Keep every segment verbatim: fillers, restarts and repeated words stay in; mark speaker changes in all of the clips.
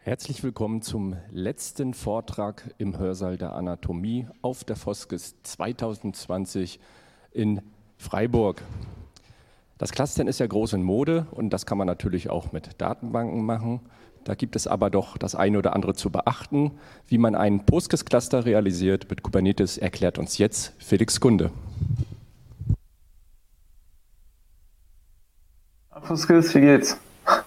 Speaker 1: Herzlich willkommen zum letzten Vortrag im Hörsaal der Anatomie auf der Foskes zwanzig zwanzig in Freiburg. Das Clustern ist ja groß in Mode und das kann man natürlich auch mit Datenbanken machen. Da gibt es aber doch das eine oder andere zu beachten. Wie man einen Postgres-Cluster realisiert mit Kubernetes, erklärt uns jetzt Felix Gunde.
Speaker 2: Foskes, wie geht's?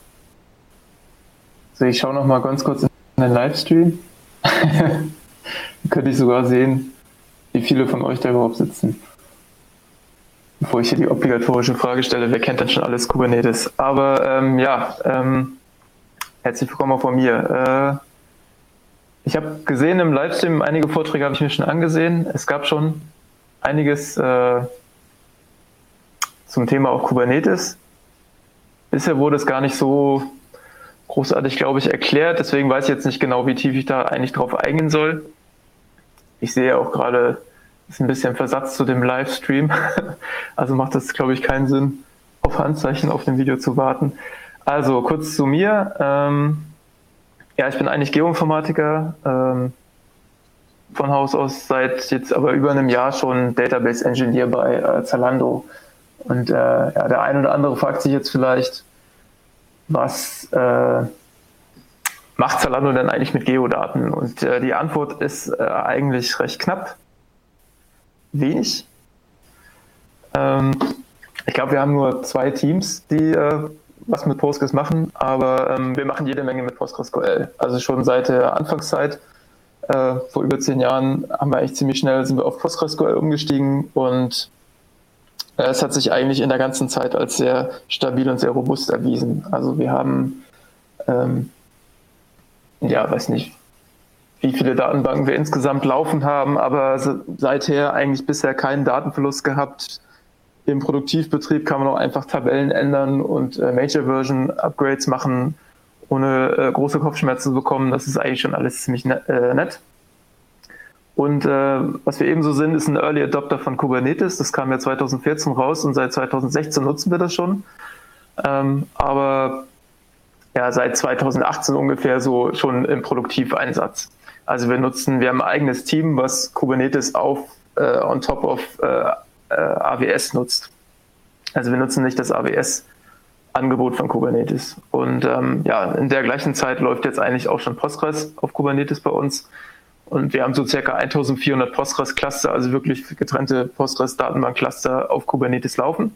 Speaker 2: So, ich schaue noch mal ganz kurz in den Livestream. Dann könnte ich sogar sehen, wie viele von euch da überhaupt sitzen. Bevor ich hier die obligatorische Frage stelle, wer kennt denn schon alles Kubernetes? Aber ähm, ja, ähm, herzlich willkommen auch von mir. Äh, ich habe gesehen im Livestream, einige Vorträge habe ich mir schon angesehen. Es gab schon einiges äh, zum Thema auch Kubernetes. Bisher wurde es gar nicht so großartig, glaube ich, erklärt. Deswegen weiß ich jetzt nicht genau, wie tief ich da eigentlich drauf eingehen soll. Ich sehe auch gerade, es ist ein bisschen Versatz zu dem Livestream. Also macht das, glaube ich, keinen Sinn, auf Handzeichen auf dem Video zu warten. Also kurz zu mir. Ähm, ja, ich bin eigentlich Geoinformatiker. Ähm, von Haus aus seit jetzt aber über einem Jahr schon Database Engineer bei äh, Zalando. Und äh, ja, der eine oder andere fragt sich jetzt vielleicht, was äh, macht Zalando denn eigentlich mit Geodaten? Und äh, die Antwort ist äh, eigentlich recht knapp. Wenig. Ähm, ich glaube, wir haben nur zwei Teams, die äh, was mit Postgres machen, aber ähm, wir machen jede Menge mit PostgreSQL. Also schon seit der Anfangszeit, äh, vor über zehn Jahren, haben wir eigentlich ziemlich schnell sind wir auf PostgreSQL umgestiegen und es hat sich eigentlich in der ganzen Zeit als sehr stabil und sehr robust erwiesen. Also wir haben, ähm, ja, weiß nicht, wie viele Datenbanken wir insgesamt laufen haben, aber seither eigentlich bisher keinen Datenverlust gehabt. Im Produktivbetrieb kann man auch einfach Tabellen ändern und äh, Major-Version-Upgrades machen, ohne äh, große Kopfschmerzen zu bekommen. Das ist eigentlich schon alles ziemlich net. Äh, nett. Und äh, was wir ebenso sind, ist ein Early Adopter von Kubernetes. Das kam ja zwanzig vierzehn raus und seit zwanzig sechzehn nutzen wir das schon. Ähm, aber ja, seit zwanzig achtzehn ungefähr so schon im Produktiveinsatz. Also wir nutzen, wir haben ein eigenes Team, was Kubernetes auf äh, on top of äh, äh, A W S nutzt. Also wir nutzen nicht das A W S-Angebot von Kubernetes. Und ähm, ja, in der gleichen Zeit läuft jetzt eigentlich auch schon Postgres auf Kubernetes bei uns. Und wir haben so circa eintausendvierhundert Postgres-Cluster, also wirklich getrennte Postgres-Datenbank-Cluster auf Kubernetes laufen.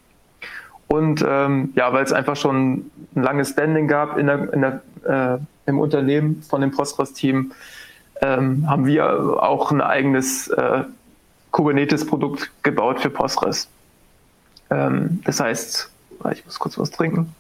Speaker 2: Und ähm, ja, weil es einfach schon ein langes Standing gab in der, in der, äh, im Unternehmen von dem Postgres-Team, ähm, haben wir auch ein eigenes äh, Kubernetes-Produkt gebaut für Postgres. Ähm, das heißt, ich muss kurz was trinken.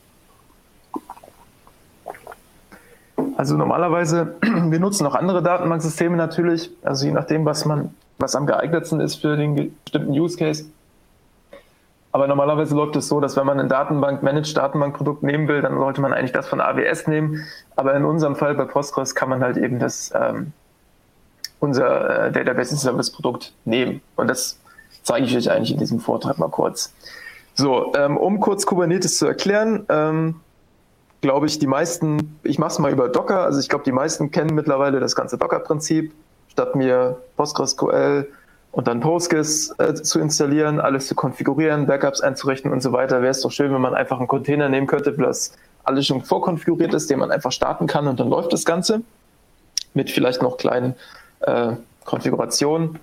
Speaker 2: Also normalerweise, wir nutzen auch andere Datenbanksysteme natürlich, also je nachdem, was man, was am geeignetsten ist für den bestimmten Use Case. Aber normalerweise läuft es so, dass wenn man ein Datenbank, Managed Datenbankprodukt nehmen will, dann sollte man eigentlich das von A W S nehmen. Aber in unserem Fall bei Postgres kann man halt eben das, ähm, unser äh, Database Service Produkt nehmen. Und das zeige ich euch eigentlich in diesem Vortrag mal kurz. So, ähm, um kurz Kubernetes zu erklären, ähm, glaube ich, die meisten, ich mache es mal über Docker, also ich glaube, die meisten kennen mittlerweile das ganze Docker-Prinzip. Statt mir PostgreSQL und dann Postgres äh, zu installieren, alles zu konfigurieren, Backups einzurichten und so weiter, wäre es doch schön, wenn man einfach einen Container nehmen könnte, das alles schon vorkonfiguriert ist, den man einfach starten kann und dann läuft das Ganze mit vielleicht noch kleinen äh, Konfigurationen.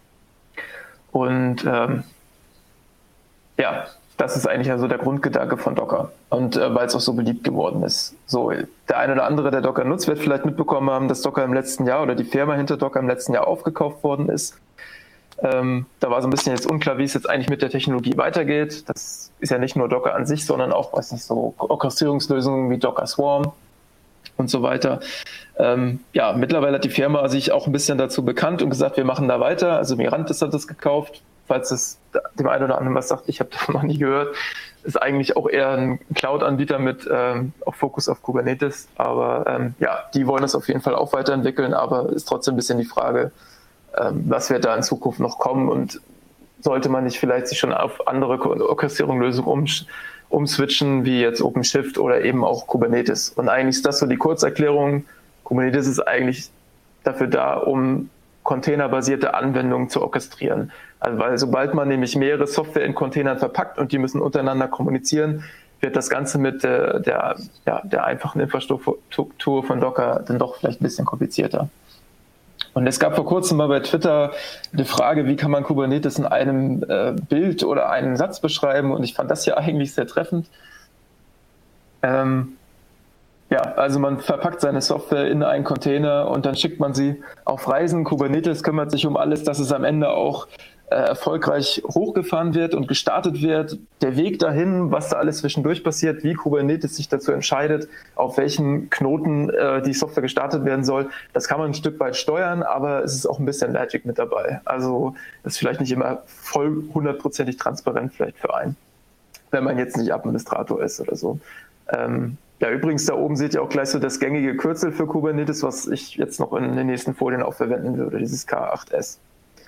Speaker 2: Und ähm, ja, das ist eigentlich also der Grundgedanke von Docker und äh, weil es auch so beliebt geworden ist. So, der eine oder andere, der Docker nutzt, wird vielleicht mitbekommen haben, dass Docker im letzten Jahr oder die Firma hinter Docker im letzten Jahr aufgekauft worden ist. Ähm, da war so ein bisschen jetzt unklar, wie es jetzt eigentlich mit der Technologie weitergeht. Das ist ja nicht nur Docker an sich, sondern auch, weiß nicht, so Orchestrierungslösungen wie Docker Swarm und so weiter. Ähm, ja, mittlerweile hat die Firma sich auch ein bisschen dazu bekannt und gesagt, wir machen da weiter. Also Mirantis hat das gekauft. Falls es dem einen oder anderen was sagt, ich habe davon noch nie gehört, ist eigentlich auch eher ein Cloud-Anbieter mit ähm, auch Fokus auf Kubernetes. Aber ähm, ja, die wollen das auf jeden Fall auch weiterentwickeln, aber ist trotzdem ein bisschen die Frage, ähm, was wird da in Zukunft noch kommen und sollte man nicht vielleicht sich schon auf andere Orchestrierungslösungen umswitchen, wie jetzt OpenShift oder eben auch Kubernetes. Und eigentlich ist das so die Kurzerklärung. Kubernetes ist eigentlich dafür da, um containerbasierte Anwendungen zu orchestrieren. Also weil sobald man nämlich mehrere Software in Containern verpackt und die müssen untereinander kommunizieren, wird das Ganze mit der, der, ja, der einfachen Infrastruktur von Docker dann doch vielleicht ein bisschen komplizierter. Und es gab vor kurzem mal bei Twitter eine Frage, wie kann man Kubernetes in einem äh, Bild oder einem Satz beschreiben? Und ich fand das ja eigentlich sehr treffend. Ähm, ja, also man verpackt seine Software in einen Container und dann schickt man sie auf Reisen. Kubernetes kümmert sich um alles, dass es am Ende auch äh, erfolgreich hochgefahren wird und gestartet wird. Der Weg dahin, was da alles zwischendurch passiert, wie Kubernetes sich dazu entscheidet, auf welchen Knoten äh, die Software gestartet werden soll, das kann man ein Stück weit steuern, aber es ist auch ein bisschen Magic mit dabei. Also das ist vielleicht nicht immer voll hundertprozentig transparent vielleicht für einen, wenn man jetzt nicht Administrator ist oder so. Ähm, ja, übrigens, da oben seht ihr auch gleich so das gängige Kürzel für Kubernetes, was ich jetzt noch in den nächsten Folien auch verwenden würde, dieses K acht S.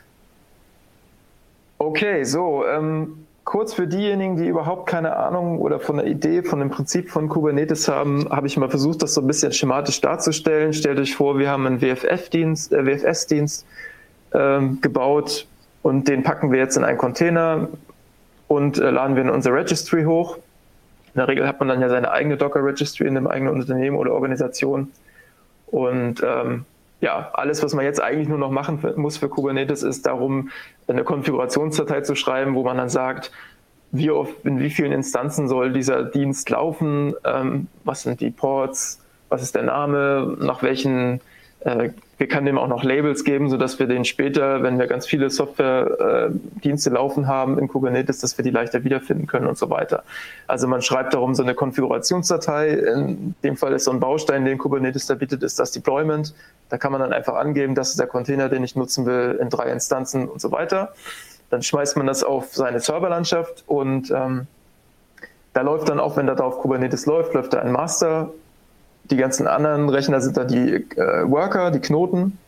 Speaker 2: Okay, so, ähm, kurz für diejenigen, die überhaupt keine Ahnung oder von der Idee, von dem Prinzip von Kubernetes haben, habe ich mal versucht, das so ein bisschen schematisch darzustellen. Stellt euch vor, wir haben einen W F F-Dienst, äh, W F S-Dienst ähm, gebaut und den packen wir jetzt in einen Container und äh, laden wir in unsere Registry hoch. In der Regel hat man dann ja seine eigene Docker-Registry in einem eigenen Unternehmen oder Organisation. Und ähm, ja, alles, was man jetzt eigentlich nur noch machen muss für Kubernetes, ist darum, eine Konfigurationsdatei zu schreiben, wo man dann sagt, wie oft, in wie vielen Instanzen soll dieser Dienst laufen, ähm, was sind die Ports, was ist der Name, nach welchen, äh, wir können dem auch noch Labels geben, sodass wir den später, wenn wir ganz viele Software-Dienste äh, laufen haben in Kubernetes, dass wir die leichter wiederfinden können und so weiter. Also man schreibt darum so eine Konfigurationsdatei. In dem Fall ist so ein Baustein, den Kubernetes da bietet, ist das Deployment. Da kann man dann einfach angeben, das ist der Container, den ich nutzen will, in drei Instanzen und so weiter. Dann schmeißt man das auf seine Serverlandschaft und ähm, da läuft dann auch, wenn da drauf Kubernetes läuft, läuft da ein Master. Die ganzen anderen Rechner sind da die äh, Worker, die Knoten.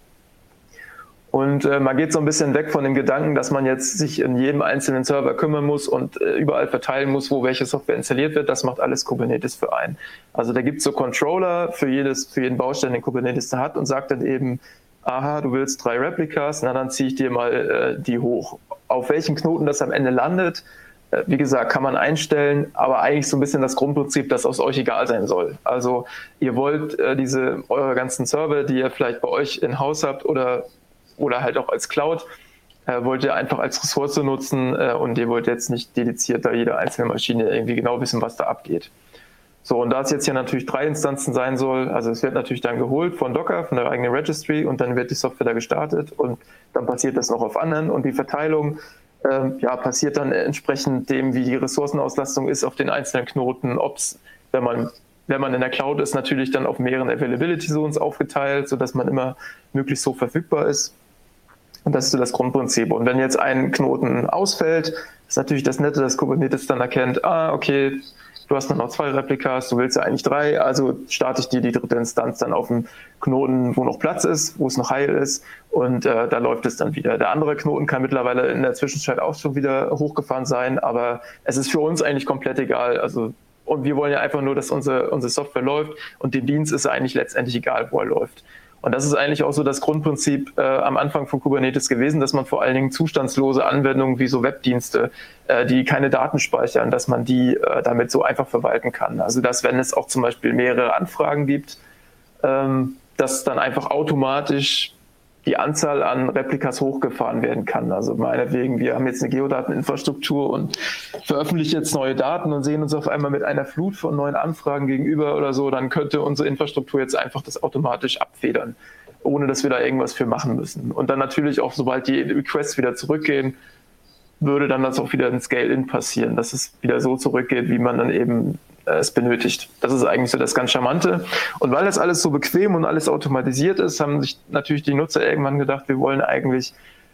Speaker 2: Und äh, man geht so ein bisschen weg von dem Gedanken, dass man jetzt sich in jedem einzelnen Server kümmern muss und äh, überall verteilen muss, wo welche Software installiert wird. Das macht alles Kubernetes für einen. Also da gibt es so Controller für, jedes, für jeden Baustein, den Kubernetes da hat und sagt dann eben, aha, du willst drei Replikas, na dann ziehe ich dir mal äh, die hoch. Auf welchen Knoten das am Ende landet, äh, wie gesagt, kann man einstellen, aber eigentlich so ein bisschen das Grundprinzip, dass aus euch egal sein soll. Also ihr wollt äh, diese eure ganzen Server, die ihr vielleicht bei euch in Haus habt oder oder halt auch als Cloud, äh, wollt ihr einfach als Ressource nutzen äh, und ihr wollt jetzt nicht dediziert da jede einzelne Maschine irgendwie genau wissen, was da abgeht. So, und da es jetzt hier natürlich drei Instanzen sein soll, also es wird natürlich dann geholt von Docker, von der eigenen Registry und dann wird die Software da gestartet und dann passiert das noch auf anderen und die Verteilung äh, ja, passiert dann entsprechend dem, wie die Ressourcenauslastung ist auf den einzelnen Knoten, ob es, wenn man Wenn man in der Cloud ist, natürlich dann auf mehreren Availability Zones aufgeteilt, sodass man immer möglichst so verfügbar ist. Und das ist so das Grundprinzip. Und wenn jetzt ein Knoten ausfällt, ist natürlich das Nette, dass Kubernetes dann erkennt, ah, okay, du hast nur noch zwei Replikas, du willst ja eigentlich drei, also starte ich dir die dritte Instanz dann auf dem Knoten, wo noch Platz ist, wo es noch heil ist und äh, da läuft es dann wieder. Der andere Knoten kann mittlerweile in der Zwischenzeit auch schon wieder hochgefahren sein, aber es ist für uns eigentlich komplett egal. Also und wir wollen ja einfach nur, dass unsere, unsere Software läuft und dem Dienst ist eigentlich letztendlich egal, wo er läuft. Und das ist eigentlich auch so das Grundprinzip äh, am Anfang von Kubernetes gewesen, dass man vor allen Dingen zustandslose Anwendungen wie so Webdienste, äh, die keine Daten speichern, dass man die äh, damit so einfach verwalten kann. Also dass, wenn es auch zum Beispiel mehrere Anfragen gibt, ähm, dass dann einfach automatisch die Anzahl an Replikas hochgefahren werden kann. Also meinetwegen, wir haben jetzt eine Geodateninfrastruktur und veröffentlichen jetzt neue Daten und sehen uns auf einmal mit einer Flut von neuen Anfragen gegenüber oder so, dann könnte unsere Infrastruktur jetzt einfach das automatisch abfedern, ohne dass wir da irgendwas für machen müssen. Und dann natürlich auch, sobald die Requests wieder zurückgehen, würde dann das auch wieder ein Scale-In passieren, dass es wieder so zurückgeht, wie man dann eben es benötigt. Das ist eigentlich so das ganz Charmante. Und weil das alles so bequem und alles automatisiert ist, haben sich natürlich die Nutzer irgendwann gedacht, wir wollen eigentlich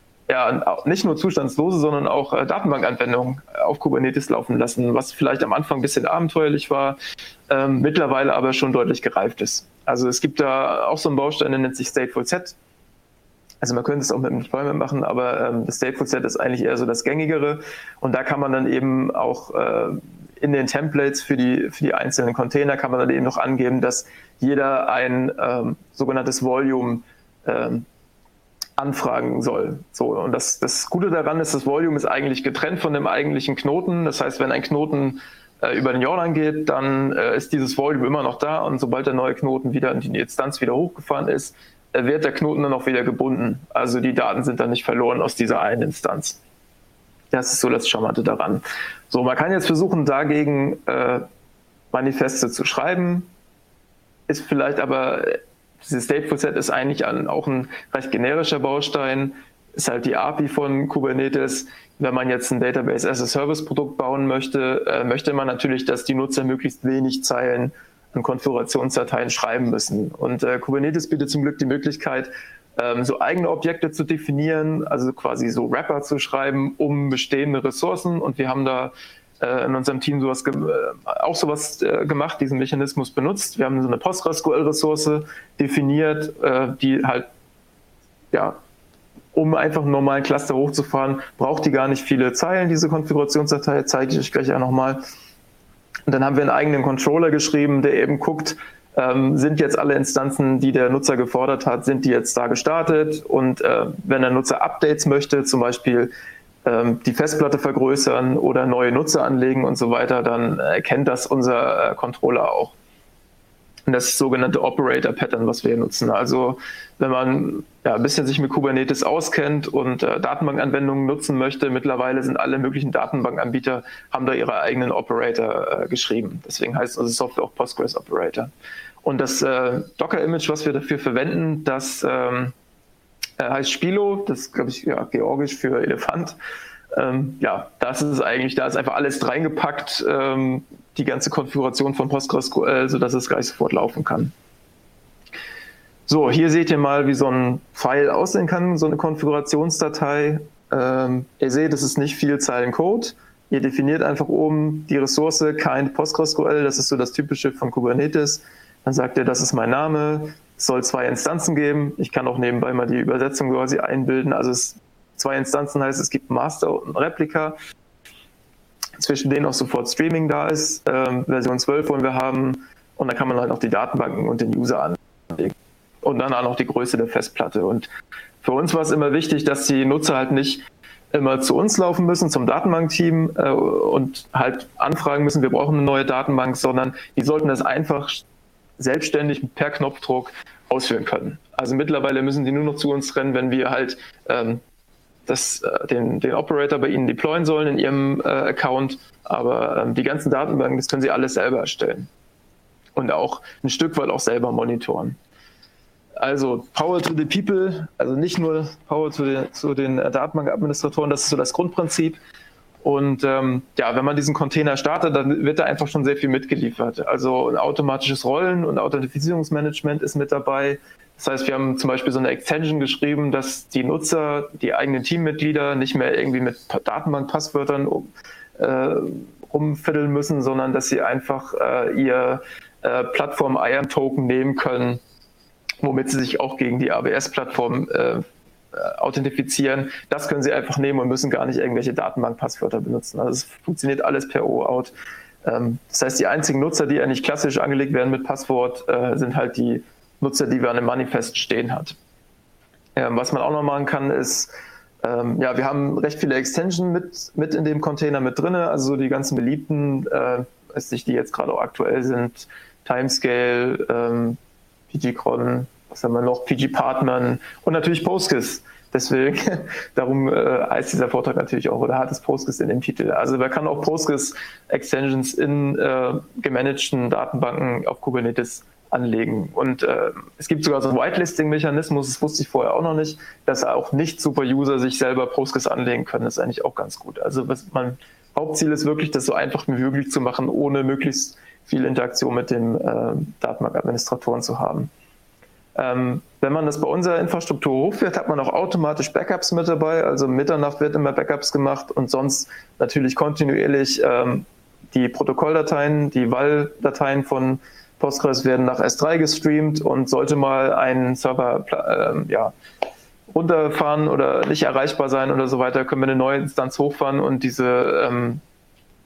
Speaker 2: ja nicht nur zustandslose, sondern auch äh, Datenbankanwendungen auf Kubernetes laufen lassen, was vielleicht am Anfang ein bisschen abenteuerlich war, ähm, mittlerweile aber schon deutlich gereift ist. Also es gibt da auch so einen Baustein, der nennt sich Stateful Set. Also man könnte es auch mit dem Deployment machen, aber ähm, das Stateful Set ist eigentlich eher so das Gängigere und da kann man dann eben auch äh, in den Templates für die, für die einzelnen Container kann man dann eben noch angeben, dass jeder ein ähm, sogenanntes Volume ähm, anfragen soll. So, und das, das Gute daran ist, das Volume ist eigentlich getrennt von dem eigentlichen Knoten. Das heißt, wenn ein Knoten äh, über den Jordan geht, dann äh, ist dieses Volume immer noch da und sobald der neue Knoten wieder in die Instanz wieder hochgefahren ist, äh, wird der Knoten dann auch wieder gebunden. Also die Daten sind dann nicht verloren aus dieser einen Instanz. Das ist so das Charmante daran. So, man kann jetzt versuchen, dagegen äh, Manifeste zu schreiben, ist vielleicht aber, dieses Stateful Set ist eigentlich ein, auch ein recht generischer Baustein, ist halt die A P I von Kubernetes. Wenn man jetzt ein Database as a Service Produkt bauen möchte, äh, möchte man natürlich, dass die Nutzer möglichst wenig Zeilen an Konfigurationsdateien schreiben müssen. Und äh, Kubernetes bietet zum Glück die Möglichkeit, so eigene Objekte zu definieren, also quasi so Wrapper zu schreiben um bestehende Ressourcen. Und wir haben da äh, in unserem Team sowas ge äh, auch sowas äh, gemacht, diesen Mechanismus benutzt. Wir haben so eine PostgreSQL-Ressource definiert, äh, die halt, ja, um einfach einen normalen Cluster hochzufahren, braucht die gar nicht viele Zeilen, diese Konfigurationsdatei, zeige ich euch gleich auch nochmal. Und dann haben wir einen eigenen Controller geschrieben, der eben guckt, Ähm, sind jetzt alle Instanzen, die der Nutzer gefordert hat, sind die jetzt da gestartet? Und äh, wenn der Nutzer Updates möchte, zum Beispiel ähm, die Festplatte vergrößern oder neue Nutzer anlegen und so weiter, dann erkennt das unser äh, Controller auch. Und das ist das sogenannte Operator-Pattern, was wir hier nutzen. Also wenn man ja, ein bisschen sich mit Kubernetes auskennt und äh, Datenbankanwendungen nutzen möchte, mittlerweile sind alle möglichen Datenbankanbieter, haben da ihre eigenen Operator äh, geschrieben. Deswegen heißt unsere Software auch Postgres Operator. Und das äh, Docker-Image, was wir dafür verwenden, das ähm, heißt Spilo, das ist, glaube ich, ja, georgisch für Elefant. Ähm, ja, das ist eigentlich, da ist einfach alles reingepackt, ähm, die ganze Konfiguration von PostgreSQL, sodass es gleich sofort laufen kann. So, hier seht ihr mal, wie so ein File aussehen kann, so eine Konfigurationsdatei. Ähm, ihr seht, es ist nicht viel Zeilen Code. Ihr definiert einfach oben die Ressource kind PostgreSQL, das ist so das Typische von Kubernetes. Dann sagt ihr, das ist mein Name, es soll zwei Instanzen geben. Ich kann auch nebenbei mal die Übersetzung quasi einbilden. Also es, zwei Instanzen heißt, es gibt ein Master und ein Replika, zwischen denen auch sofort Streaming da ist. Ähm, Version zwölf wollen wir haben und dann kann man halt auch die Datenbanken und den User anlegen. Und dann auch noch die Größe der Festplatte. Und für uns war es immer wichtig, dass die Nutzer halt nicht immer zu uns laufen müssen, zum Datenbankteam äh, und halt anfragen müssen, wir brauchen eine neue Datenbank, sondern die sollten das einfach selbstständig per Knopfdruck ausführen können. Also mittlerweile müssen die nur noch zu uns rennen, wenn wir halt ähm, das, äh, den, den Operator bei ihnen deployen sollen in ihrem äh, Account, aber ähm, die ganzen Datenbanken, das können sie alles selber erstellen und auch ein Stück weit auch selber monitoren. Also Power to the People, also nicht nur Power zu den, zu den Datenbankadministratoren, das ist so das Grundprinzip. Und ähm, ja, wenn man diesen Container startet, dann wird da einfach schon sehr viel mitgeliefert. Also ein automatisches Rollen- und Authentifizierungsmanagement ist mit dabei. Das heißt, wir haben zum Beispiel so eine Extension geschrieben, dass die Nutzer, die eigenen Teammitglieder nicht mehr irgendwie mit Datenbankpasswörtern um, äh, rumfiddeln müssen, sondern dass sie einfach äh, ihr äh, Plattform-I A M-Token nehmen können, womit sie sich auch gegen die A W S-Plattform äh, authentifizieren. Das können sie einfach nehmen und müssen gar nicht irgendwelche Datenbankpasswörter benutzen. Also es funktioniert alles per O Auth. Ähm, das heißt, die einzigen Nutzer, die eigentlich klassisch angelegt werden mit Passwort, äh, sind halt die Nutzer, die wir an einem Manifest stehen hat. Ähm, was man auch noch machen kann, ist, ähm, ja, wir haben recht viele Extensions mit, mit in dem Container mit drin, also so die ganzen beliebten, äh, die jetzt gerade auch aktuell sind, Timescale, ähm, pgcron, was haben wir noch, pgpartman und natürlich Postgres. Deswegen, darum äh, heißt dieser Vortrag natürlich auch, oder hat es Postgres in dem Titel. Also man kann auch Postgres-Extensions in äh, gemanagten Datenbanken auf Kubernetes anlegen. Und äh, es gibt sogar so einen Whitelisting-Mechanismus, das wusste ich vorher auch noch nicht, dass auch Nicht-Super-User sich selber Postgres anlegen können. Das ist eigentlich auch ganz gut. Also was mein Hauptziel ist wirklich, das so einfach wie möglich zu machen, ohne möglichst viel Interaktion mit den äh, Datenbankadministratoren zu haben. Ähm, wenn man das bei unserer Infrastruktur hochfährt, hat man auch automatisch Backups mit dabei. Also Mitternacht wird immer Backups gemacht und sonst natürlich kontinuierlich ähm, die Protokolldateien, die W A L-Dateien von Postgres werden nach S drei gestreamt und sollte mal ein Server äh, ja, runterfahren oder nicht erreichbar sein oder so weiter, können wir eine neue Instanz hochfahren und diese ähm,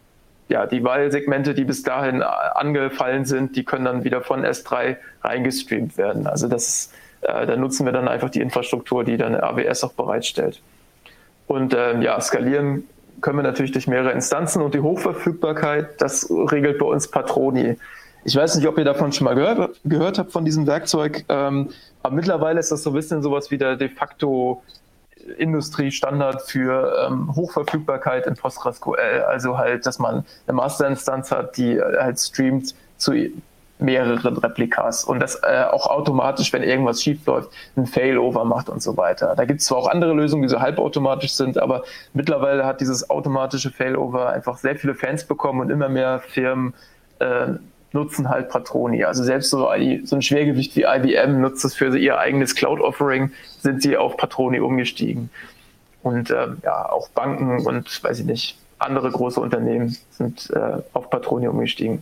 Speaker 2: ja, die Wahlsegmente, die bis dahin angefallen sind, die können dann wieder von S drei reingestreamt werden. Also das, äh, da nutzen wir dann einfach die Infrastruktur, die dann A W S auch bereitstellt. Und ähm, ja, skalieren können wir natürlich durch mehrere Instanzen und die Hochverfügbarkeit, das regelt bei uns Patroni. Ich weiß nicht, ob ihr davon schon mal gehört, gehört habt von diesem Werkzeug, ähm, aber mittlerweile ist das so ein bisschen sowas wie der de facto Industriestandard für ähm, Hochverfügbarkeit in PostgreSQL. Also halt, dass man eine Masterinstanz hat, die halt streamt zu mehreren Replikas und das äh, auch automatisch, wenn irgendwas schief läuft, ein Failover macht und so weiter. Da gibt es zwar auch andere Lösungen, die so halbautomatisch sind, aber mittlerweile hat dieses automatische Failover einfach sehr viele Fans bekommen und immer mehr Firmen äh, nutzen halt Patroni. Also selbst so, so ein Schwergewicht wie I B M nutzt das für ihr eigenes Cloud-Offering, sind sie auf Patroni umgestiegen. Und äh, ja, auch Banken und, weiß ich nicht, andere große Unternehmen sind äh, auf Patroni umgestiegen.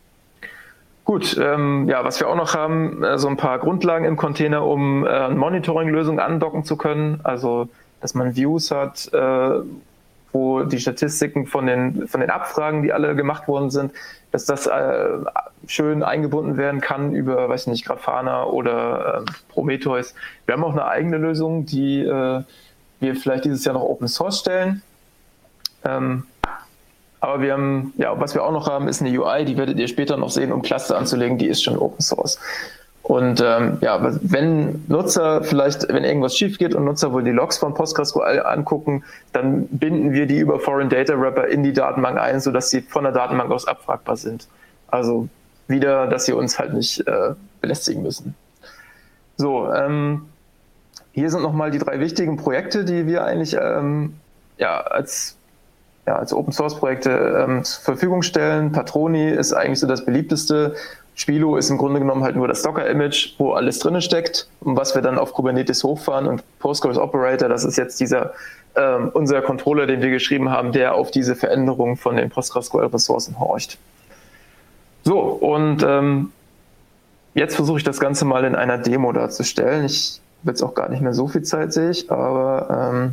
Speaker 2: Gut, ähm, ja, was wir auch noch haben, äh, so ein paar Grundlagen im Container, um äh, Monitoring-Lösungen andocken zu können. Also, dass man Views hat, äh, wo die Statistiken von den, von den Abfragen, die alle gemacht worden sind, dass das äh, schön eingebunden werden kann über, weiß nicht, Grafana oder äh, Prometheus. Wir haben auch eine eigene Lösung, die äh, wir vielleicht dieses Jahr noch Open Source stellen. Ähm, aber wir haben, ja, was wir auch noch haben, ist eine U I, die werdet ihr später noch sehen, um Cluster anzulegen, die ist schon Open Source. Und ähm, ja, wenn Nutzer vielleicht, wenn irgendwas schief geht und Nutzer wollen die Logs von PostgreSQL angucken, dann binden wir die über Foreign Data Wrapper in die Datenbank ein, sodass sie von der Datenbank aus abfragbar sind. Also wieder, dass sie uns halt nicht äh, belästigen müssen. So, ähm, hier sind nochmal die drei wichtigen Projekte, die wir eigentlich ähm, ja, als Ja, als Open-Source-Projekte ähm, zur Verfügung stellen. Patroni ist eigentlich so das beliebteste. Spilo ist im Grunde genommen halt nur das Docker-Image, wo alles drin steckt und was wir dann auf Kubernetes hochfahren. Und Postgres Operator, das ist jetzt dieser ähm, unser Controller, den wir geschrieben haben, der auf diese Veränderungen von den PostgreSQL-Ressourcen horcht. So, und ähm, jetzt versuche ich das Ganze mal in einer Demo darzustellen. Ich habe jetzt auch gar nicht mehr so viel Zeit, sehe ich, aber ähm,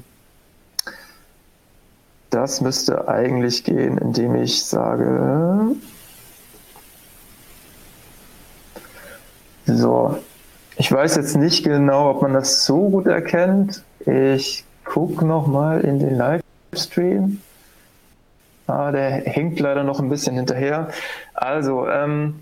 Speaker 2: das müsste eigentlich gehen, indem ich sage, so, ich weiß jetzt nicht genau, ob man das so gut erkennt. Ich gucke nochmal in den Livestream. Ah, der hängt leider noch ein bisschen hinterher. Also, ähm,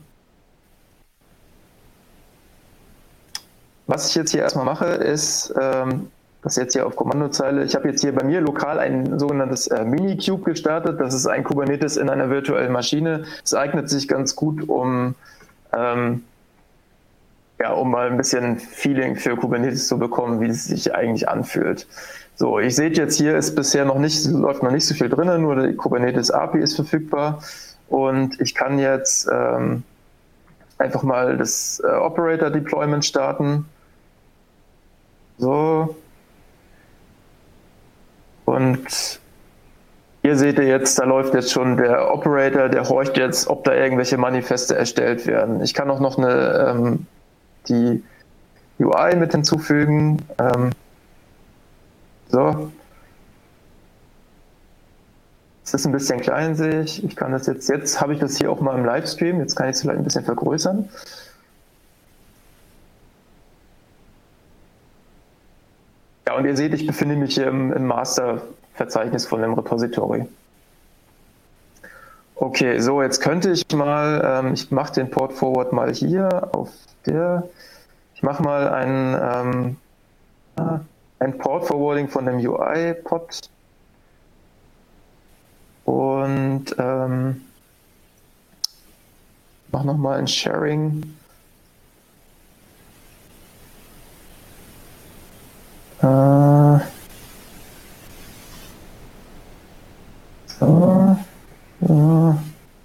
Speaker 2: was ich jetzt hier erstmal mache, ist, ähm, das jetzt hier auf Kommandozeile. Ich habe jetzt hier bei mir lokal ein sogenanntes äh, Mini-Cube gestartet. Das ist ein Kubernetes in einer virtuellen Maschine. Es eignet sich ganz gut, um, ähm, ja, um mal ein bisschen Feeling für Kubernetes zu bekommen, wie es sich eigentlich anfühlt. So, ihr seht jetzt hier ist bisher noch nicht, läuft noch nicht so viel drin, nur die Kubernetes A P I ist verfügbar. Und ich kann jetzt ähm, einfach mal das äh, Operator-Deployment starten. So. Und hier seht ihr jetzt, da läuft jetzt schon der Operator, der horcht jetzt, ob da irgendwelche Manifeste erstellt werden. Ich kann auch noch eine, ähm, die U I mit hinzufügen. Ähm, so. Es ist ein bisschen klein, sehe ich. Ich kann das jetzt, jetzt habe ich das hier auch mal im Livestream. Jetzt kann ich es vielleicht ein bisschen vergrößern. Ja, und ihr seht, ich befinde mich hier im, im Master-Verzeichnis von dem Repository. Okay, so, jetzt könnte ich mal, ähm, ich mache den Port Forward mal hier auf der, ich mache mal ein, ähm, ein Port Forwarding von dem U I-Pod und ähm, mache nochmal ein Sharing. Äh, so, so.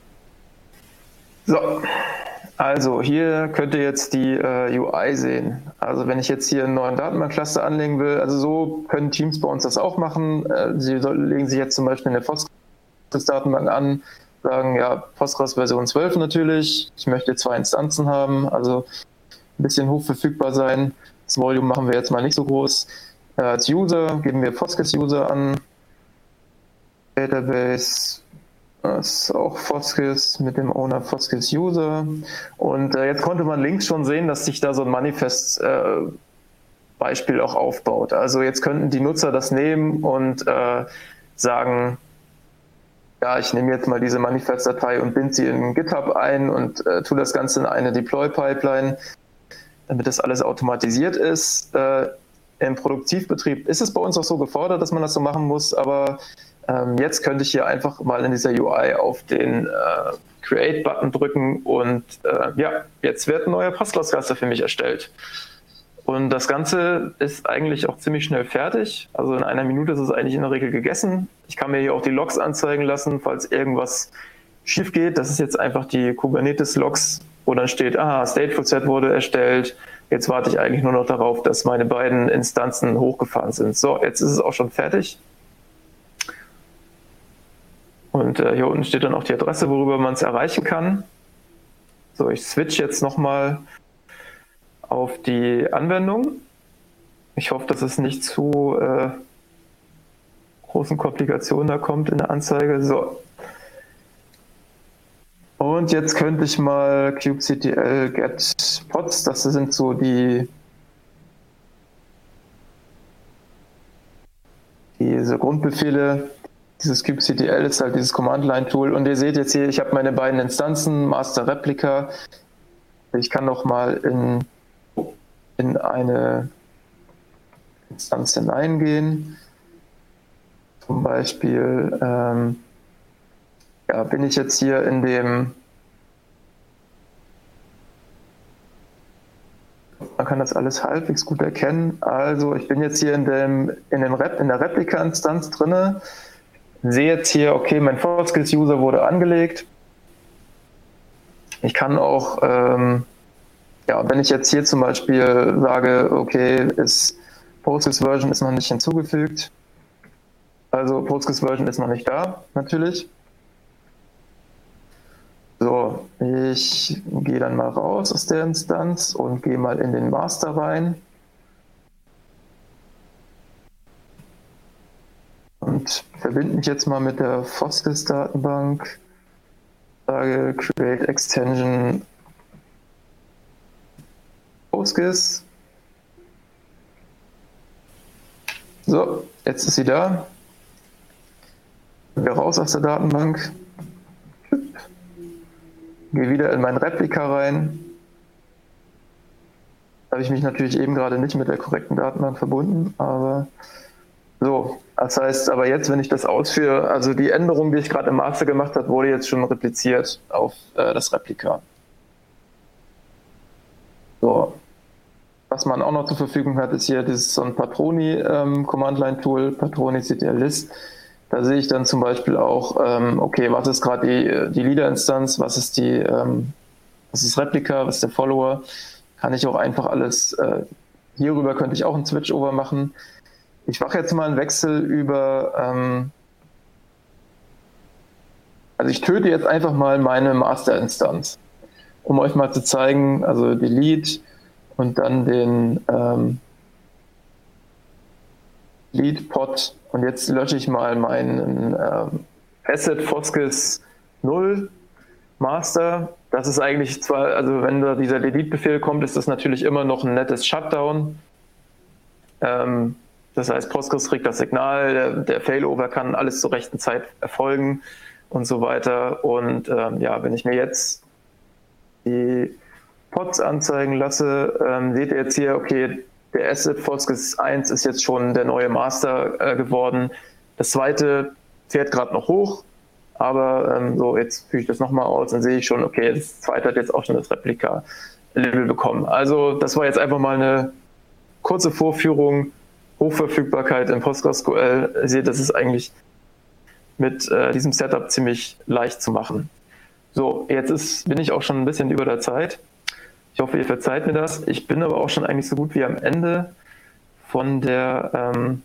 Speaker 2: So, also hier könnt ihr jetzt die äh, U I sehen. Also wenn ich jetzt hier einen neuen Datenbankcluster anlegen will, also so können Teams bei uns das auch machen. Äh, sie legen sich jetzt zum Beispiel eine Postgres-Datenbank an, sagen, ja, Postgres Version zwölf natürlich, ich möchte zwei Instanzen haben, also ein bisschen hochverfügbar sein. Das Volume machen wir jetzt mal nicht so groß. Äh, als User geben wir Postgres-User an, Database, Das ist auch Foskis mit dem Owner Foskis User. Und äh, jetzt konnte man links schon sehen, dass sich da so ein Manifest-Beispiel äh, auch aufbaut. Also jetzt könnten die Nutzer das nehmen und äh, sagen, ja, ich nehme jetzt mal diese Manifest-Datei und binde sie in GitHub ein und äh, tue das Ganze in eine Deploy-Pipeline, damit das alles automatisiert ist. Äh, Im Produktivbetrieb ist es bei uns auch so gefordert, dass man das so machen muss, aber ähm, jetzt könnte ich hier einfach mal in dieser U I auf den äh, Create-Button drücken und äh, ja, jetzt wird ein neuer Postgres-Cluster für mich erstellt. Und das Ganze ist eigentlich auch ziemlich schnell fertig. Also in einer Minute ist es eigentlich in der Regel gegessen. Ich kann mir hier auch die Logs anzeigen lassen, falls irgendwas schief geht. Das ist jetzt einfach die Kubernetes-Logs, wo dann steht, aha, Stateful Set wurde erstellt. Jetzt warte ich eigentlich nur noch darauf, dass meine beiden Instanzen hochgefahren sind. So, jetzt ist es auch schon fertig. Und äh, hier unten steht dann auch die Adresse, worüber man es erreichen kann. So, ich switch jetzt nochmal auf die Anwendung. Ich hoffe, dass es nicht zu äh, großen Komplikationen da kommt in der Anzeige. So. Und jetzt könnte ich mal kubectl get pods, das sind so die diese Grundbefehle. Dieses kubectl ist halt dieses Command-Line-Tool. Und ihr seht jetzt hier, ich habe meine beiden Instanzen, Master Replica. Ich kann noch mal in in eine Instanz hineingehen. Zum Beispiel ähm, ja, bin ich jetzt hier in dem, man kann das alles halbwegs gut erkennen. Also ich bin jetzt hier in, dem, in, dem Rep, in der Replika-Instanz drin, sehe jetzt hier, okay, mein Foskis-User wurde angelegt. Ich kann auch ähm, Ja, wenn ich jetzt hier zum Beispiel sage, okay, ist Postgres-Version ist noch nicht hinzugefügt, also Postgres-Version ist noch nicht da, natürlich. So, ich gehe dann mal raus aus der Instanz und gehe mal in den Master rein. Und verbinde mich jetzt mal mit der Foskis-Datenbank, sage Create Extension Postgres. So, jetzt ist sie da. Gehe raus aus der Datenbank. Gehe wieder in mein Replika rein. Da habe ich mich natürlich eben gerade nicht mit der korrekten Datenbank verbunden, aber so. Das heißt, aber jetzt, wenn ich das ausführe, also die Änderung, die ich gerade im Master gemacht habe, wurde jetzt schon repliziert auf äh, das Replika. So. Was man auch noch zur Verfügung hat, ist hier dieses so ein Patroni-Command-Line-Tool, ähm, Patroni-ctl-list. Da sehe ich dann zum Beispiel auch, ähm, okay, was ist gerade die, die Leader-Instanz, was ist die, ähm, was ist Replika, was ist der Follower. Kann ich auch einfach alles, äh, hierüber könnte ich auch einen Switch-Over machen. Ich mache jetzt mal einen Wechsel über, ähm, also ich töte jetzt einfach mal meine Master-Instanz, um euch mal zu zeigen, also delete und dann den ähm, Lead-Pod und jetzt lösche ich mal meinen ähm, Asset Foskis null Master. Das ist eigentlich zwar, also wenn da dieser Delete-Befehl kommt, ist das natürlich immer noch ein nettes Shutdown. Ähm, das heißt, Postgres kriegt das Signal, der, der Failover kann alles zur rechten Zeit erfolgen und so weiter. Und ähm, ja, wenn ich mir jetzt die Pods anzeigen lasse, ähm, seht ihr jetzt hier, okay, der Asset Foskis eins ist jetzt schon der neue Master äh, geworden. Das zweite fährt gerade noch hoch, aber ähm, so, jetzt führe ich das nochmal aus, dann sehe ich schon, okay, das zweite hat jetzt auch schon das Replika-Level bekommen. Also das war jetzt einfach mal eine kurze Vorführung, Hochverfügbarkeit in PostgreSQL. Ihr seht, das ist eigentlich mit äh, diesem Setup ziemlich leicht zu machen. So, jetzt ist, bin ich auch schon ein bisschen über der Zeit. Ich hoffe, ihr verzeiht mir das. Ich bin aber auch schon eigentlich so gut wie am Ende von der ähm,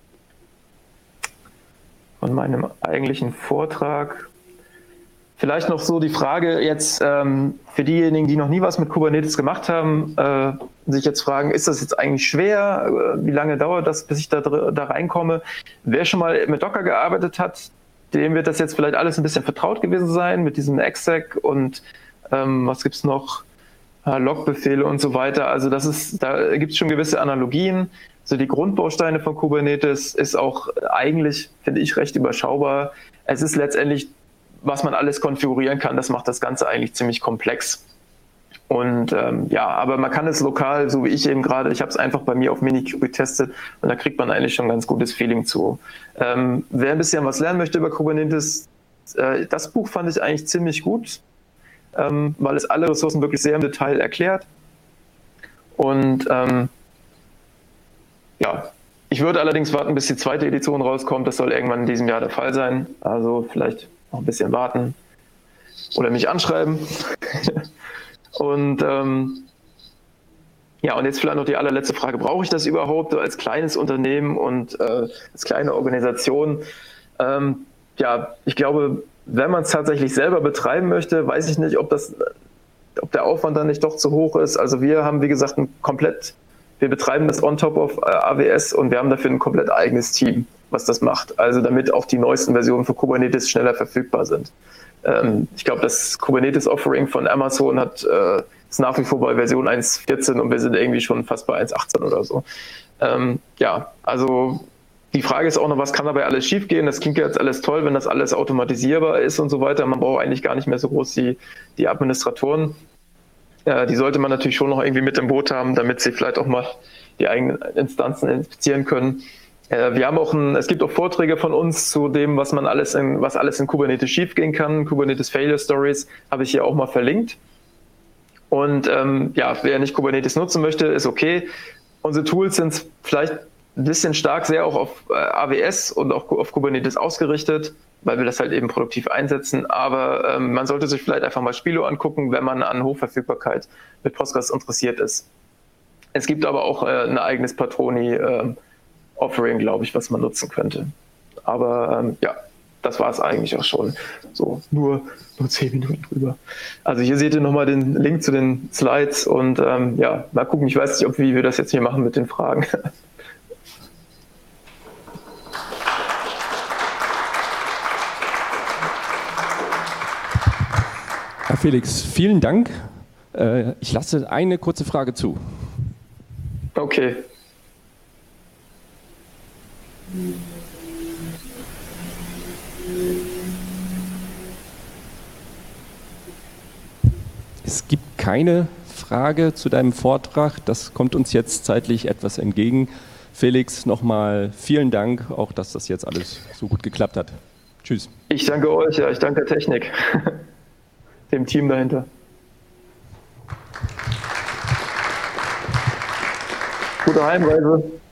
Speaker 2: von meinem eigentlichen Vortrag. Vielleicht noch so die Frage jetzt ähm, für diejenigen, die noch nie was mit Kubernetes gemacht haben, äh, sich jetzt fragen, ist das jetzt eigentlich schwer? Wie lange dauert das, bis ich da, da reinkomme? Wer schon mal mit Docker gearbeitet hat, dem wird das jetzt vielleicht alles ein bisschen vertraut gewesen sein mit diesem exec und ähm, was gibt's noch? Äh, Logbefehle und so weiter. Also das ist, da gibt es schon gewisse Analogien. Also die Grundbausteine von Kubernetes ist auch eigentlich, finde ich, recht überschaubar. Es ist letztendlich, was man alles konfigurieren kann, das macht das Ganze eigentlich ziemlich komplex. Und ähm, ja, aber man kann es lokal, so wie ich eben gerade, ich habe es einfach bei mir auf Minikube getestet und da kriegt man eigentlich schon ein ganz gutes Feeling zu. Ähm, wer ein bisschen was lernen möchte über Kubernetes, äh, das Buch fand ich eigentlich ziemlich gut, ähm, weil es alle Ressourcen wirklich sehr im Detail erklärt. Und ähm, ja, ich würde allerdings warten, bis die zweite Edition rauskommt. Das soll irgendwann in diesem Jahr der Fall sein. Also vielleicht noch ein bisschen warten oder mich anschreiben. Und ähm, ja, und jetzt vielleicht noch die allerletzte Frage. Brauche ich das überhaupt als kleines Unternehmen und äh, als kleine Organisation? Ähm, ja, ich glaube, wenn man es tatsächlich selber betreiben möchte, weiß ich nicht, ob das, ob der Aufwand dann nicht doch zu hoch ist. Also wir haben, wie gesagt, ein komplett, wir betreiben das on top of äh, A W S und wir haben dafür ein komplett eigenes Team, was das macht. Also damit auch die neuesten Versionen für Kubernetes schneller verfügbar sind. Ähm, ich glaube, das Kubernetes-Offering von Amazon hat, äh, ist nach wie vor bei Version eins Punkt vierzehn und wir sind irgendwie schon fast bei eins Punkt achtzehn oder so. Ähm, ja, also die Frage ist auch noch, was kann dabei alles schiefgehen? Das klingt jetzt alles toll, wenn das alles automatisierbar ist und so weiter. Man braucht eigentlich gar nicht mehr so groß die, die Administratoren. Äh, die sollte man natürlich schon noch irgendwie mit im Boot haben, damit sie vielleicht auch mal die eigenen Instanzen inspizieren können. Wir haben auch ein, es gibt auch Vorträge von uns zu dem, was man alles in, was alles in Kubernetes schiefgehen kann. Kubernetes Failure Stories habe ich hier auch mal verlinkt. Und ähm, ja, wer nicht Kubernetes nutzen möchte, ist okay. Unsere Tools sind vielleicht ein bisschen stark sehr auch auf äh, A W S und auch auf Kubernetes ausgerichtet, weil wir das halt eben produktiv einsetzen. Aber ähm, man sollte sich vielleicht einfach mal Spilo angucken, wenn man an Hochverfügbarkeit mit Postgres interessiert ist. Es gibt aber auch äh, ein eigenes Patroni äh, Offering, glaube ich, was man nutzen könnte. Aber ähm, ja, das war es eigentlich auch schon. So, nur, nur zehn Minuten drüber. Also hier seht ihr nochmal den Link zu den Slides und ähm, ja, mal gucken, ich weiß nicht, ob, wie wir das jetzt hier machen mit den Fragen.
Speaker 1: Herr Felix, vielen Dank. Äh, ich lasse eine kurze Frage zu.
Speaker 2: Okay.
Speaker 1: Es gibt keine Frage zu deinem Vortrag. Das kommt uns jetzt zeitlich etwas entgegen. Felix, nochmal vielen Dank, auch dass das jetzt alles so gut geklappt hat. Tschüss.
Speaker 2: Ich danke euch, ja, ich danke der Technik, dem Team dahinter. Gute Heimreise.